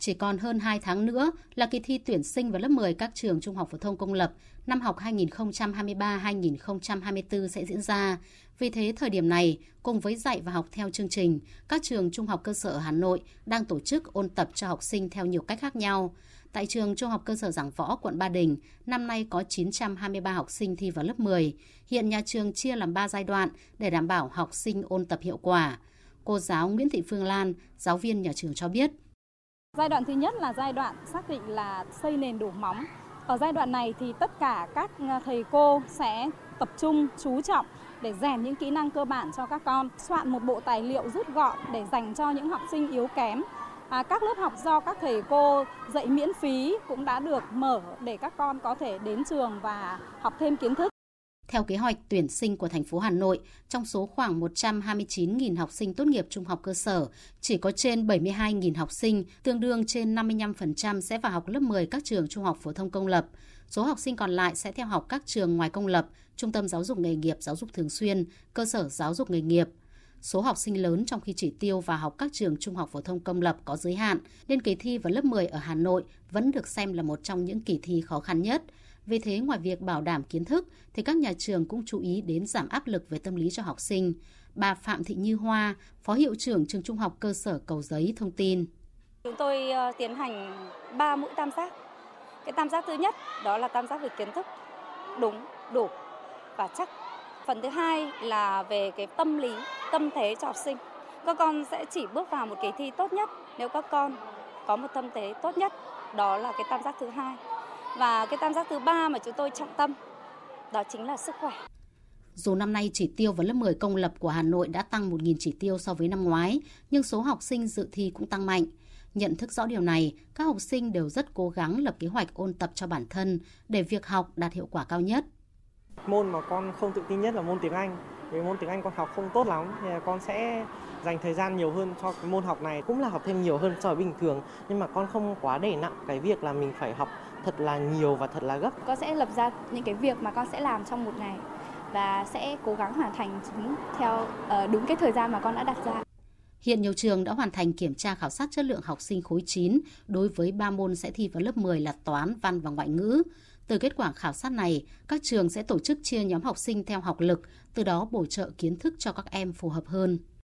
chỉ còn hơn 2 tháng nữa là kỳ thi tuyển sinh vào lớp 10 các trường trung học phổ thông công lập năm học 2023-2024 sẽ diễn ra. Vì thế, thời điểm này, cùng với dạy và học theo chương trình, các trường trung học cơ sở ở Hà Nội đang tổ chức ôn tập cho học sinh theo nhiều cách khác nhau. Tại trường Trung học cơ sở Giảng Võ, quận Ba Đình, năm nay có 923 học sinh thi vào lớp 10. Hiện nhà trường chia làm 3 giai đoạn để đảm bảo học sinh ôn tập hiệu quả. Cô giáo Nguyễn Thị Phương Lan, giáo viên nhà trường cho biết. Giai đoạn thứ nhất là giai đoạn xác định là xây nền đổ móng. Ở giai đoạn này thì tất cả các thầy cô sẽ tập trung, chú trọng để rèn những kỹ năng cơ bản cho các con, soạn một bộ tài liệu rút gọn để dành cho những học sinh yếu kém. Các lớp học do các thầy cô dạy miễn phí cũng đã được mở để các con có thể đến trường và học thêm kiến thức. Theo kế hoạch tuyển sinh của thành phố Hà Nội, trong số khoảng 129.000 học sinh tốt nghiệp trung học cơ sở, chỉ có trên 72.000 học sinh, tương đương trên 55% sẽ vào học lớp 10 các trường trung học phổ thông công lập. Số học sinh còn lại sẽ theo học các trường ngoài công lập, trung tâm giáo dục nghề nghiệp, giáo dục thường xuyên, cơ sở giáo dục nghề nghiệp. Số học sinh lớn trong khi chỉ tiêu vào học các trường trung học phổ thông công lập có giới hạn, nên kỳ thi vào lớp 10 ở Hà Nội vẫn được xem là một trong những kỳ thi khó khăn nhất. Vì thế, ngoài việc bảo đảm kiến thức, thì các nhà trường cũng chú ý đến giảm áp lực về tâm lý cho học sinh. Bà Phạm Thị Như Hoa, Phó Hiệu trưởng Trường Trung học cơ sở Cầu Giấy thông tin. Chúng tôi tiến hành 3 mũi tam giác. Cái tam giác thứ nhất đó là tam giác về kiến thức, đúng, đủ và chắc. Phần thứ hai là về cái tâm lý, tâm thế cho học sinh. Các con sẽ chỉ bước vào một kỳ thi tốt nhất nếu các con có một tâm thế tốt nhất. Đó là cái tam giác thứ hai. Và cái tam giác thứ ba mà chúng tôi trọng tâm, đó chính là sức khỏe. Dù năm nay chỉ tiêu vào lớp 10 công lập của Hà Nội đã tăng 1.000 chỉ tiêu so với năm ngoái, nhưng số học sinh dự thi cũng tăng mạnh. Nhận thức rõ điều này, các học sinh đều rất cố gắng lập kế hoạch ôn tập cho bản thân để việc học đạt hiệu quả cao nhất. Môn mà con không tự tin nhất là môn tiếng Anh. Vì môn tiếng Anh con học không tốt lắm, thì con sẽ dành thời gian nhiều hơn cho cái môn học này. Cũng là học thêm nhiều hơn so với bình thường, nhưng mà con không quá để nặng cái việc là mình phải học thật là nhiều và thật là gấp. Con sẽ lập ra những cái việc mà con sẽ làm trong một ngày và sẽ cố gắng hoàn thành chúng theo đúng cái thời gian mà con đã đặt ra. Hiện nhiều trường đã hoàn thành kiểm tra khảo sát chất lượng học sinh khối 9 đối với 3 môn sẽ thi vào lớp 10 là toán, văn và ngoại ngữ. Từ kết quả khảo sát này, các trường sẽ tổ chức chia nhóm học sinh theo học lực, từ đó bổ trợ kiến thức cho các em phù hợp hơn.